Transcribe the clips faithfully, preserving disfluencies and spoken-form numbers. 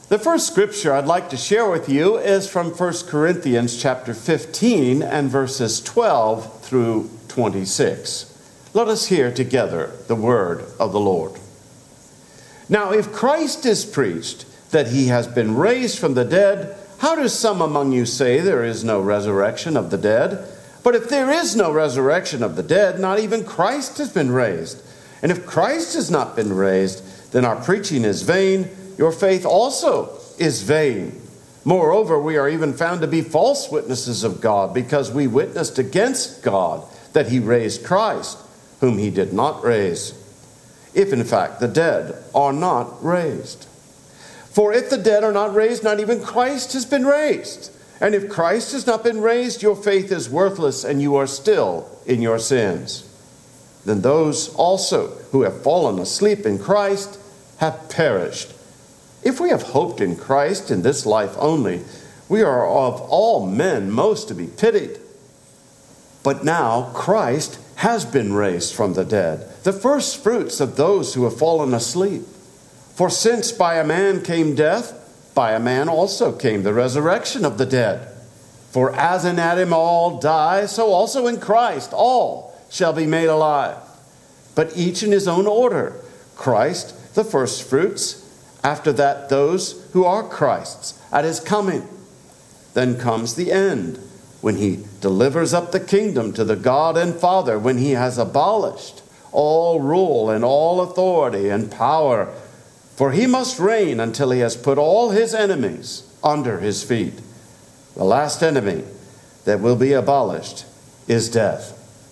The first scripture I'd like to share with you is from First Corinthians chapter fifteen and verses twelve through twenty-six. Let us hear together the word of the Lord. Now, if Christ is preached that he has been raised from the dead, how do some among you say there is no resurrection of the dead? But if there is no resurrection of the dead, not even Christ has been raised. And if Christ has not been raised, then our preaching is vain, your faith also is vain. Moreover, we are even found to be false witnesses of God, because we witnessed against God that he raised Christ, whom he did not raise, if in fact the dead are not raised. For if the dead are not raised, not even Christ has been raised. And if Christ has not been raised, your faith is worthless, and you are still in your sins. Then those also who have fallen asleep in Christ have perished. If we have hoped in Christ in this life only, we are of all men most to be pitied. But now Christ has been raised from the dead, the first fruits of those who have fallen asleep. For since by a man came death, by a man also came the resurrection of the dead. For as in Adam all die, so also in Christ all shall be made alive. But each in his own order. Christ the first fruits, after that those who are Christ's at his coming. Then comes the end, when he delivers up the kingdom to the God and Father, when he has abolished all rule and all authority and power. For he must reign until he has put all his enemies under his feet. The last enemy that will be abolished is death.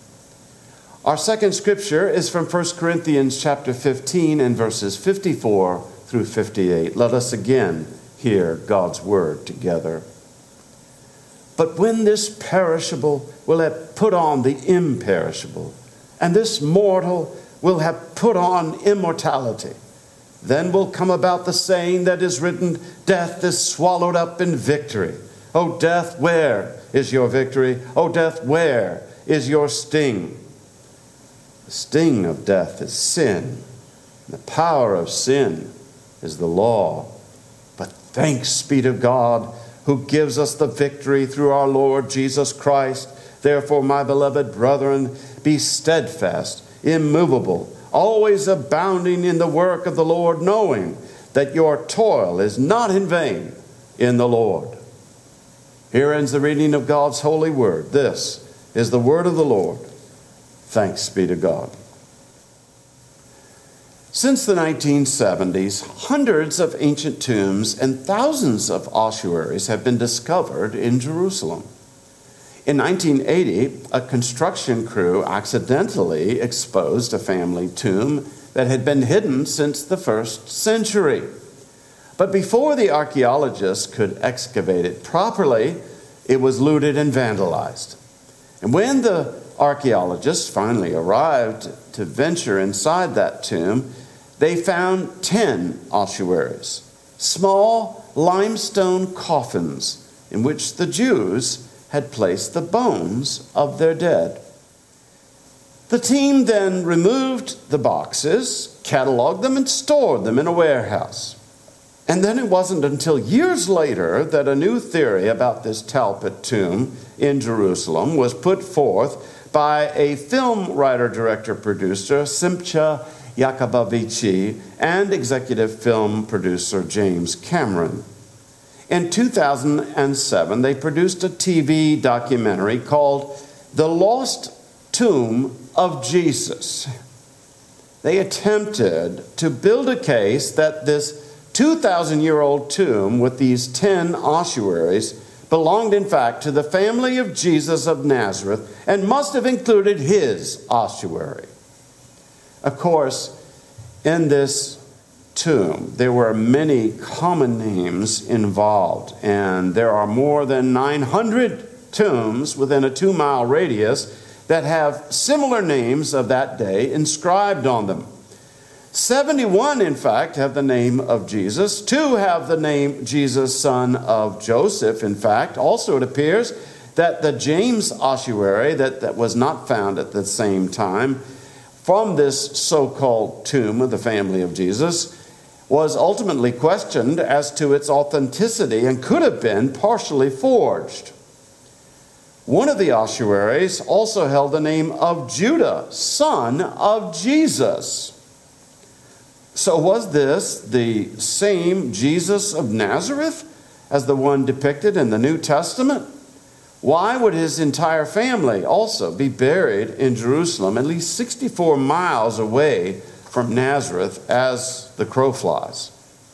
Our second scripture is from First Corinthians chapter fifteen and verses fifty-four through fifty-eight. Let us again hear God's word together. But when this perishable will have put on the imperishable, and this mortal will have put on immortality, then will come about the saying that is written, death is swallowed up in victory. O death, where is your victory? O death, where is your sting? The sting of death is sin. The power of sin is the law. But thanks be to God, who gives us the victory through our Lord Jesus Christ. Therefore, my beloved brethren, be steadfast, immovable, always abounding in the work of the Lord, knowing that your toil is not in vain in the Lord. Here ends the reading of God's holy word. This is the word of the Lord. Thanks be to God. Since the nineteen seventies, hundreds of ancient tombs and thousands of ossuaries have been discovered in Jerusalem. In nineteen eighty, a construction crew accidentally exposed a family tomb that had been hidden since the first century. But before the archaeologists could excavate it properly, it was looted and vandalized. And when the archaeologists finally arrived to venture inside that tomb, they found ten ossuaries, small limestone coffins in which the Jews had placed the bones of their dead. The team then removed the boxes, cataloged them, and stored them in a warehouse. And then it wasn't until years later that a new theory about this Talpot tomb in Jerusalem was put forth by a film writer, director, producer, Simcha Yacobovici, and executive film producer James Cameron. In two thousand seven, they produced a T V documentary called The Lost Tomb of Jesus. They attempted to build a case that this two thousand year old tomb with these ten ossuaries belonged in fact to the family of Jesus of Nazareth and must have included his ossuary. Of course, in this tomb, there were many common names involved, and there are more than nine hundred tombs within a two-mile radius that have similar names of that day inscribed on them. seventy-one, in fact, have the name of Jesus. Two have the name Jesus, son of Joseph. In fact, also it appears that the James ossuary that, that was not found at the same time from this so-called tomb of the family of Jesus was ultimately questioned as to its authenticity and could have been partially forged. One of the ossuaries also held the name of Judah, son of Jesus. So was this the same Jesus of Nazareth as the one depicted in the New Testament? Why would his entire family also be buried in Jerusalem, at least sixty-four miles away from Nazareth as the crow flies?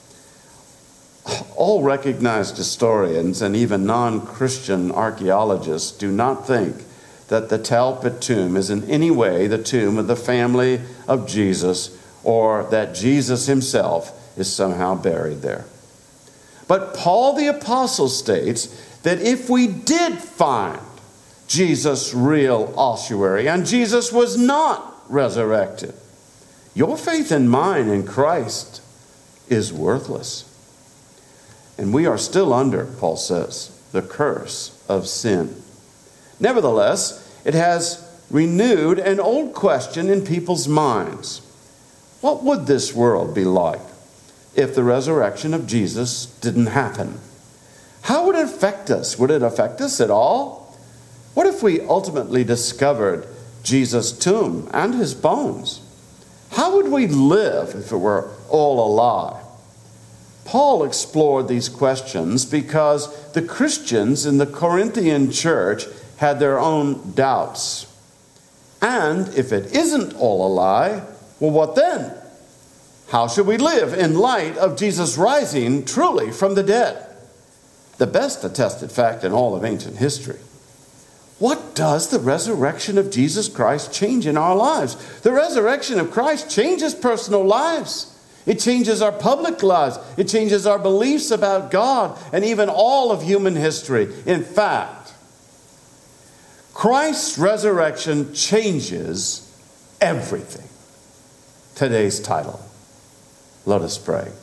All recognized historians and even non-Christian archaeologists do not think that the Talpot tomb is in any way the tomb of the family of Jesus, or that Jesus himself is somehow buried there. But Paul the Apostle states that if we did find Jesus' real ossuary and Jesus was not resurrected, your faith and mine in Christ is worthless. And we are still under, Paul says, the curse of sin. Nevertheless, it has renewed an old question in people's minds. What would this world be like if the resurrection of Jesus didn't happen? How would it affect us? Would it affect us at all? What if we ultimately discovered Jesus' tomb and his bones? How would we live if it were all a lie? Paul explored these questions because the Christians in the Corinthian church had their own doubts. And if it isn't all a lie, well, what then? How should we live in light of Jesus rising truly from the dead? The best attested fact in all of ancient history. What does the resurrection of Jesus Christ change in our lives? The resurrection of Christ changes personal lives. It changes our public lives. It changes our beliefs about God and even all of human history. In fact, Christ's resurrection changes everything. Today's title. Let us pray.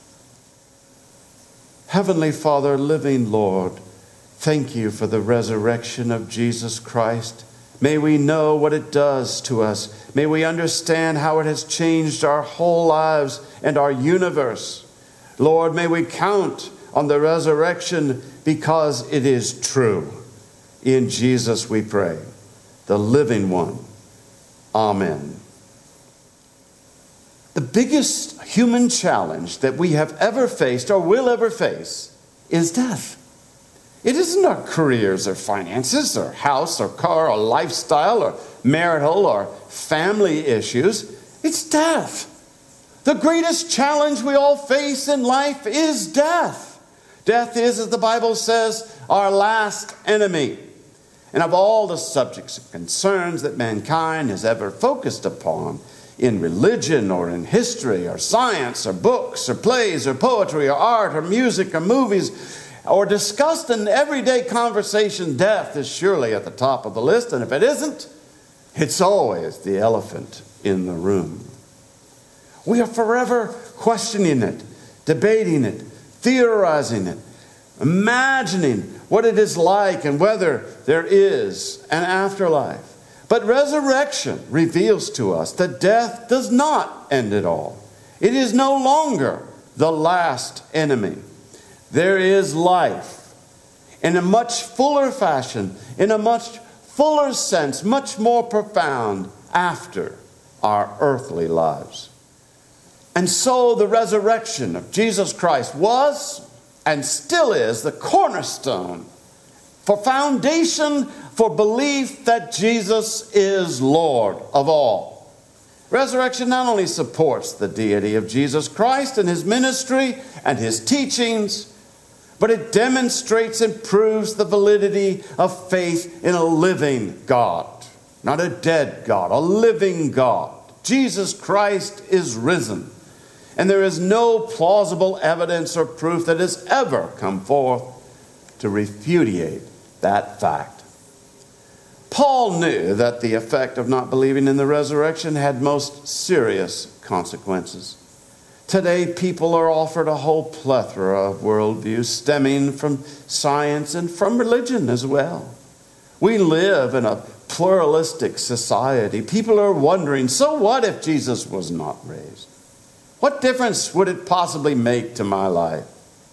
Heavenly Father, living Lord, thank you for the resurrection of Jesus Christ. May we know what it does to us. May we understand how it has changed our whole lives and our universe. Lord, may we count on the resurrection because it is true. In Jesus we pray, the living one. Amen. The biggest human challenge that we have ever faced or will ever face is death. It isn't our careers or finances or house or car or lifestyle or marital or family issues. It's death. The greatest challenge we all face in life is death. Death is, as the Bible says, our last enemy. And of all the subjects and concerns that mankind has ever focused upon, in religion or in history or science or books or plays or poetry or art or music or movies, or discussed in everyday conversation, death is surely at the top of the list. And if it isn't, it's always the elephant in the room. We are forever questioning it, debating it, theorizing it, imagining what it is like and whether there is an afterlife. But resurrection reveals to us that death does not end it all. It is no longer the last enemy. There is life in a much fuller fashion, in a much fuller sense, much more profound after our earthly lives. And so the resurrection of Jesus Christ was and still is the cornerstone for foundation for belief that Jesus is Lord of all. Resurrection not only supports the deity of Jesus Christ and his ministry and his teachings, but it demonstrates and proves the validity of faith in a living God, not a dead God, a living God. Jesus Christ is risen, and there is no plausible evidence or proof that has ever come forth to repudiate that fact. Paul knew that the effect of not believing in the resurrection had most serious consequences. Today, people are offered a whole plethora of worldviews stemming from science and from religion as well. We live in a pluralistic society. People are wondering, so what if Jesus was not raised? What difference would it possibly make to my life?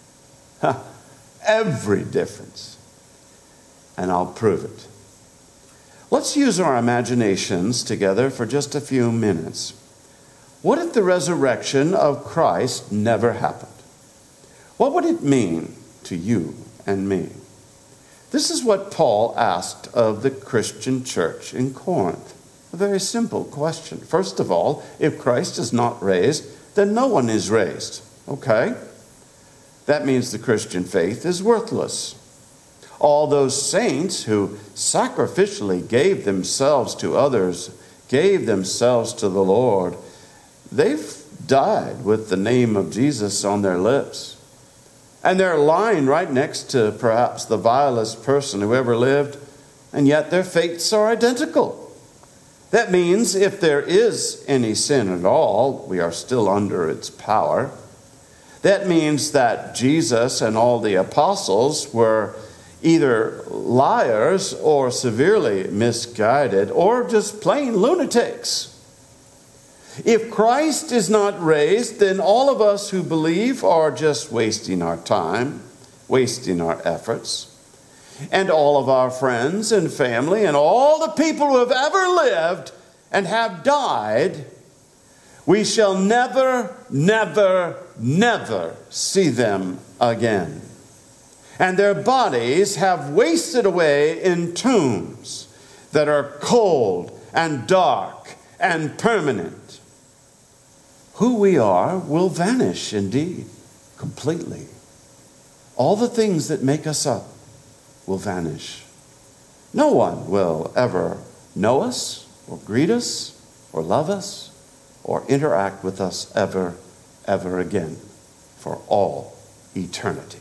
Every difference. And I'll prove it. Let's use our imaginations together for just a few minutes. What if the resurrection of Christ never happened? What would it mean to you and me? This is what Paul asked of the Christian church in Corinth. A very simple question. First of all, if Christ is not raised, then no one is raised. Okay? That means the Christian faith is worthless. All those saints who sacrificially gave themselves to others, gave themselves to the Lord, they've died with the name of Jesus on their lips. And they're lying right next to perhaps the vilest person who ever lived, and yet their fates are identical. That means if there is any sin at all, we are still under its power. That means that Jesus and all the apostles were either liars or severely misguided or just plain lunatics. If Christ is not raised, then all of us who believe are just wasting our time, wasting our efforts. And all of our friends and family and all the people who have ever lived and have died, we shall never, never, never see them again. And their bodies have wasted away in tombs that are cold and dark and permanent. Who we are will vanish indeed, completely. All the things that make us up will vanish. No one will ever know us or greet us or love us or interact with us ever, ever again for all eternity.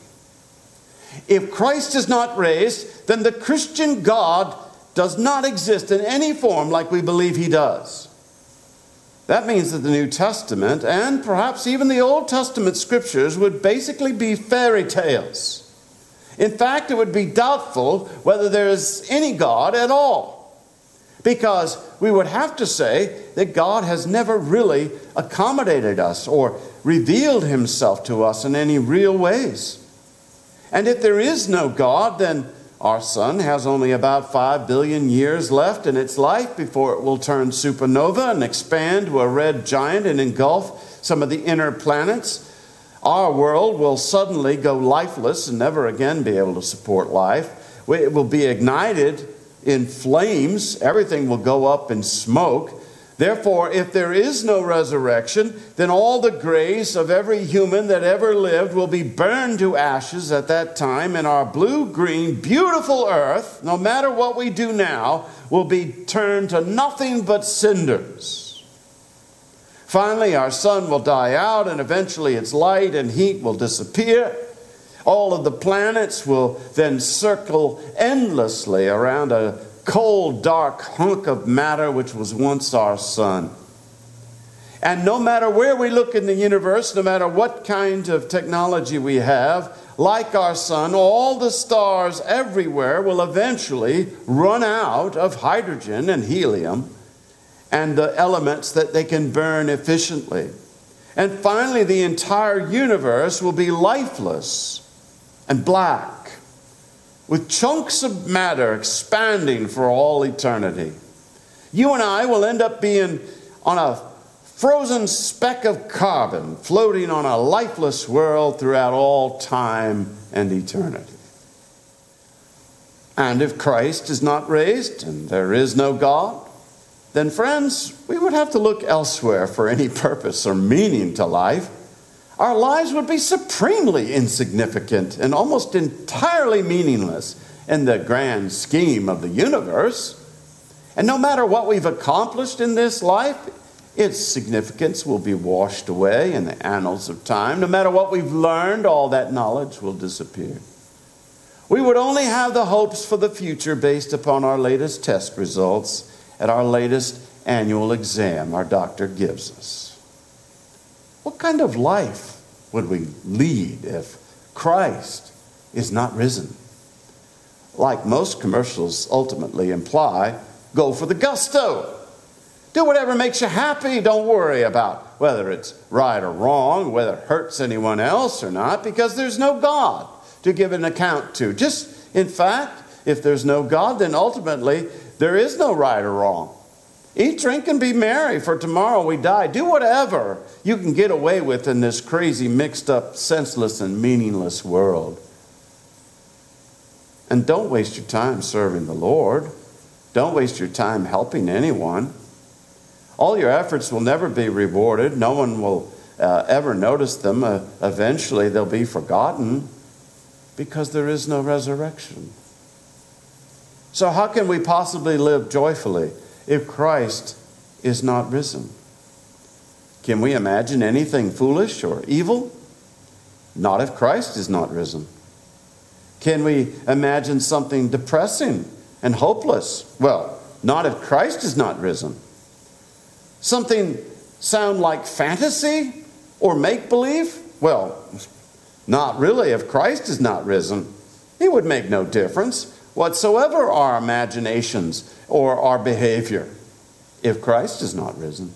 If Christ is not raised, then the Christian God does not exist in any form like we believe he does. That means that the New Testament and perhaps even the Old Testament scriptures would basically be fairy tales. In fact, it would be doubtful whether there is any God at all, because we would have to say that God has never really accommodated us or revealed himself to us in any real ways. And if there is no God, then our sun has only about five billion years left in its life before it will turn supernova and expand to a red giant and engulf some of the inner planets. Our world will suddenly go lifeless and never again be able to support life. It will be ignited in flames. Everything will go up in smoke. Therefore, if there is no resurrection, then all the graves of every human that ever lived will be burned to ashes at that time, and our blue-green, beautiful earth, no matter what we do now, will be turned to nothing but cinders. Finally, our sun will die out, and eventually its light and heat will disappear. All of the planets will then circle endlessly around a cold, dark hunk of matter which was once our sun. And no matter where we look in the universe, no matter what kind of technology we have, like our sun, all the stars everywhere will eventually run out of hydrogen and helium and the elements that they can burn efficiently. And finally, the entire universe will be lifeless and black, with chunks of matter expanding for all eternity. You and I will end up being on a frozen speck of carbon floating on a lifeless world throughout all time and eternity. And if Christ is not raised and there is no God, then friends, we would have to look elsewhere for any purpose or meaning to life. Our lives would be supremely insignificant and almost entirely meaningless in the grand scheme of the universe. And no matter what we've accomplished in this life, its significance will be washed away in the annals of time. No matter what we've learned, all that knowledge will disappear. We would only have the hopes for the future based upon our latest test results at our latest annual exam our doctor gives us. What kind of life would we lead if Christ is not risen? Like most commercials ultimately imply, go for the gusto. Do whatever makes you happy. Don't worry about whether it's right or wrong, whether it hurts anyone else or not, because there's no God to give an account to. Just, in fact, if there's no God, then ultimately there is no right or wrong. Eat, drink, and be merry, for tomorrow we die. Do whatever you can get away with in this crazy, mixed up, senseless, and meaningless world. And don't waste your time serving the Lord. Don't waste your time helping anyone. All your efforts will never be rewarded. No one will uh, ever notice them. Uh, eventually they'll be forgotten because there is no resurrection. So how can we possibly live joyfully if Christ is not risen? Can we imagine anything foolish or evil? Not if Christ is not risen. Can we imagine something depressing and hopeless? Well, not if Christ is not risen. Something sound like fantasy or make-believe? Well, not really if Christ is not risen. It would make no difference whatsoever our imaginations or our behavior if Christ is not risen.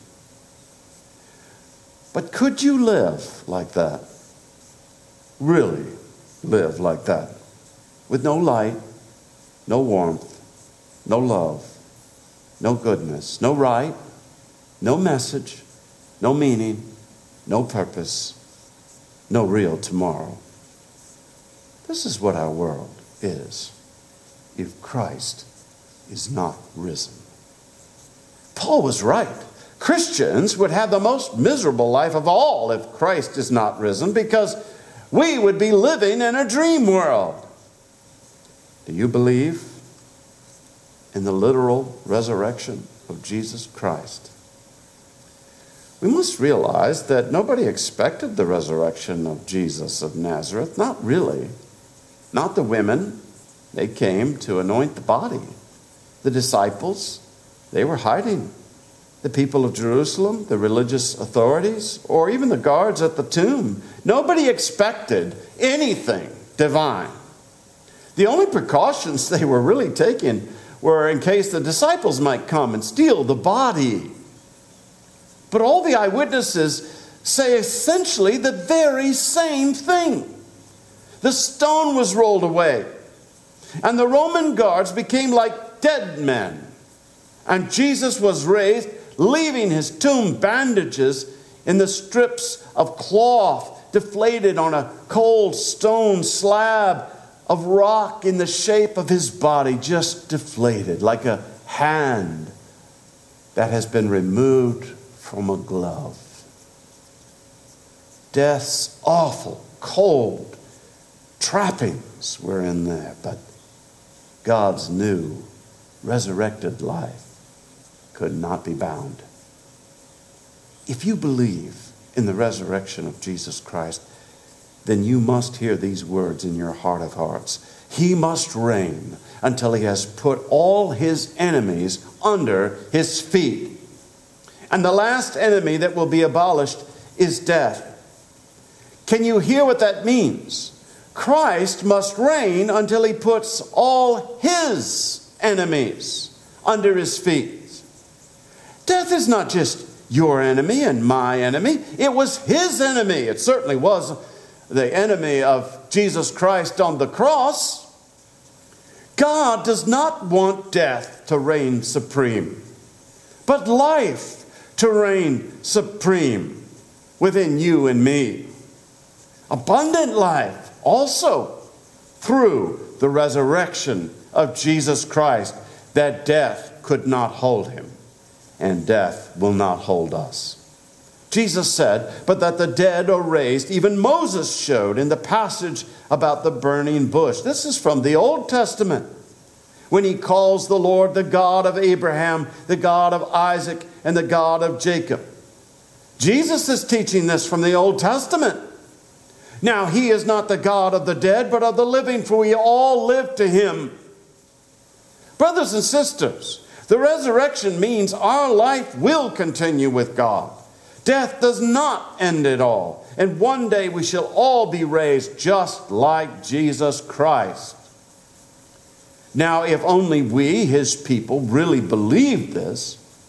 But could you live like that? Really live like that? With no light, no warmth, no love, no goodness, no right, no message, no meaning, no purpose, no real tomorrow. This is what our world is if Christ is not risen. Paul was right. Christians would have the most miserable life of all if Christ is not risen, because we would be living in a dream world. Do you believe in the literal resurrection of Jesus Christ? We must realize that nobody expected the resurrection of Jesus of Nazareth. Not really. Not the women. They came to anoint the body. The disciples, they were hiding. The people of Jerusalem, the religious authorities, or even the guards at the tomb. Nobody expected anything divine. The only precautions they were really taking were in case the disciples might come and steal the body. But all the eyewitnesses say essentially the very same thing. The stone was rolled away, and the Roman guards became like dead men. And Jesus was raised, leaving his tomb bandages in the strips of cloth deflated on a cold stone slab of rock in the shape of his body, just deflated like a hand that has been removed from a glove. Death's awful, cold trappings were in there, but God's new resurrected life could not be bound. If you believe in the resurrection of Jesus Christ, then you must hear these words in your heart of hearts. He must reign until he has put all his enemies under his feet. And the last enemy that will be abolished is death. Can you hear what that means? Christ must reign until he puts all his enemies under his feet. Death is not just your enemy and my enemy. It was his enemy. It certainly was the enemy of Jesus Christ on the cross. God does not want death to reign supreme, but life to reign supreme within you and me. Abundant life also through the resurrection of Jesus Christ, that death could not hold him, and death will not hold us. Jesus said, but that the dead are raised. Even Moses showed in the passage about the burning bush. This is from the Old Testament, when he calls the Lord the God of Abraham, the God of Isaac, and the God of Jacob. Jesus is teaching this from the Old Testament. Now, he is not the God of the dead, but of the living, for we all live to him. Brothers and sisters, the resurrection means our life will continue with God. Death does not end it all. And one day we shall all be raised just like Jesus Christ. Now, if only we, his people, really believed this,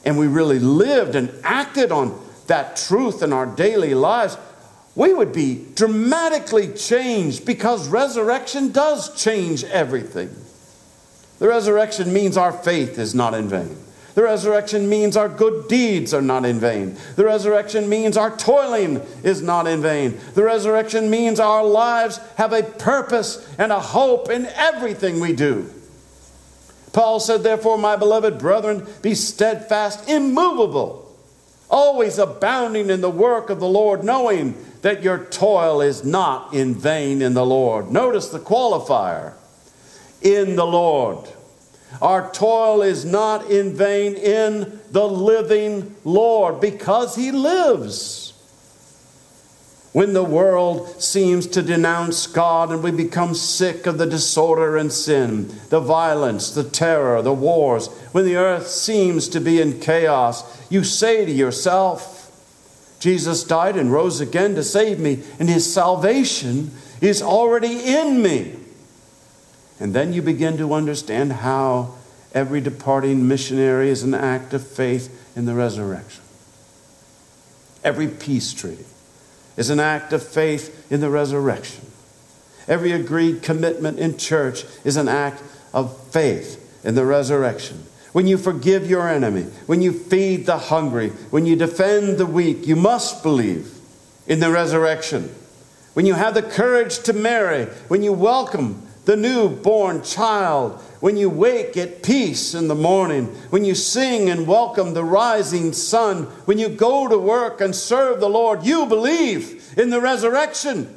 and we really lived and acted on that truth in our daily lives, we would be dramatically changed, because resurrection does change everything. The resurrection means our faith is not in vain. The resurrection means our good deeds are not in vain. The resurrection means our toiling is not in vain. The resurrection means our lives have a purpose and a hope in everything we do. Paul said, therefore, my beloved brethren, be steadfast, immovable, always abounding in the work of the Lord, knowing that your toil is not in vain in the Lord. Notice the qualifier, in the Lord. Our toil is not in vain in the living Lord, because He lives. When the world seems to denounce God and we become sick of the disorder and sin, the violence, the terror, the wars, when the earth seems to be in chaos, you say to yourself, Jesus died and rose again to save me, and His salvation is already in me. And then you begin to understand how every departing missionary is an act of faith in the resurrection. Every peace treaty is an act of faith in the resurrection. Every agreed commitment in church is an act of faith in the resurrection. When you forgive your enemy, when you feed the hungry, when you defend the weak, you must believe in the resurrection. When you have the courage to marry, when you welcome the newborn child, when you wake at peace in the morning, when you sing and welcome the rising sun, when you go to work and serve the Lord, you believe in the resurrection.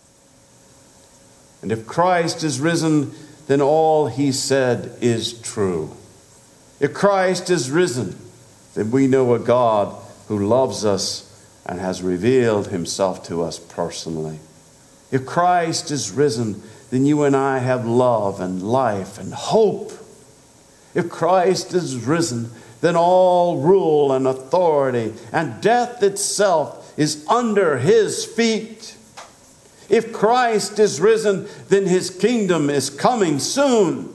And if Christ is risen, then all He said is true. If Christ is risen, then we know a God who loves us and has revealed Himself to us personally. If Christ is risen, then you and I have love and life and hope. If Christ is risen, then all rule and authority and death itself is under His feet. If Christ is risen, then His kingdom is coming soon.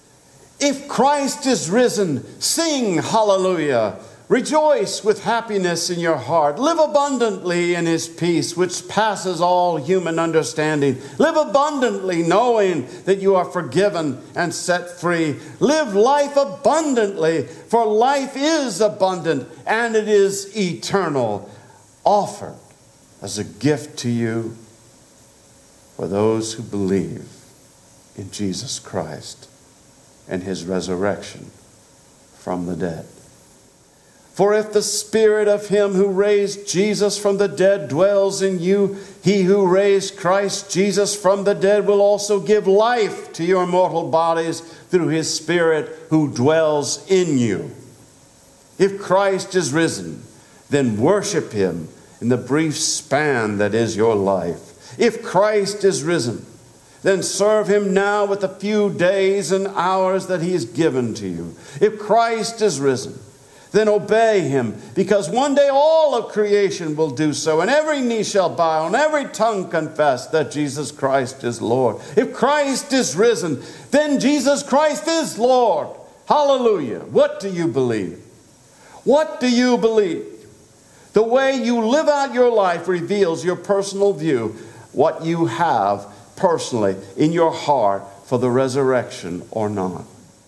If Christ is risen, sing hallelujah. Rejoice with happiness in your heart. Live abundantly in His peace, which passes all human understanding. Live abundantly knowing that you are forgiven and set free. Live life abundantly, for life is abundant and it is eternal, offered as a gift to you for those who believe in Jesus Christ and His resurrection from the dead. For if the Spirit of Him who raised Jesus from the dead dwells in you, He who raised Christ Jesus from the dead will also give life to your mortal bodies through His Spirit who dwells in you. If Christ is risen, then worship Him in the brief span that is your life. If Christ is risen, then serve Him now with the few days and hours that He has given to you. If Christ is risen, then obey Him, because one day all of creation will do so, and every knee shall bow, and every tongue confess that Jesus Christ is Lord. If Christ is risen, then Jesus Christ is Lord. Hallelujah. What do you believe? What do you believe? The way you live out your life reveals your personal view, what you have personally in your heart for the resurrection or not.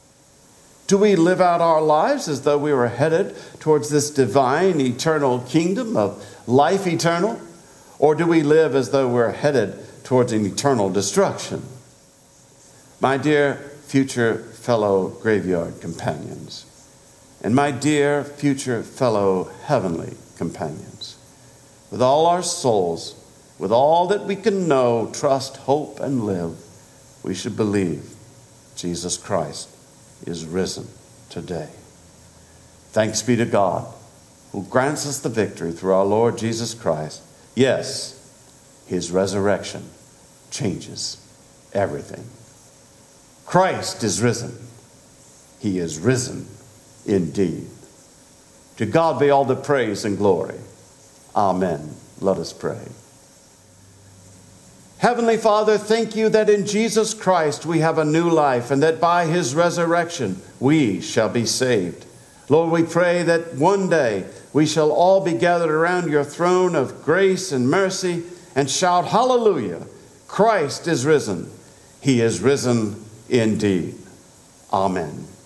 Do we live out our lives as though we were headed towards this divine, eternal kingdom of life eternal? Or do we live as though we're headed towards an eternal destruction? My dear future fellow graveyard companions, and my dear future fellow heavenly companions, with all our souls, with all that we can know, trust, hope, and live, we should believe Jesus Christ is risen today. Thanks be to God, who grants us the victory through our Lord Jesus Christ. Yes, His resurrection changes everything. Christ is risen. He is risen indeed. To God be all the praise and glory. Amen. Let us pray. Heavenly Father, thank you that in Jesus Christ we have a new life, and that by His resurrection we shall be saved. Lord, we pray that one day we shall all be gathered around your throne of grace and mercy and shout, hallelujah, Christ is risen. He is risen indeed. Amen.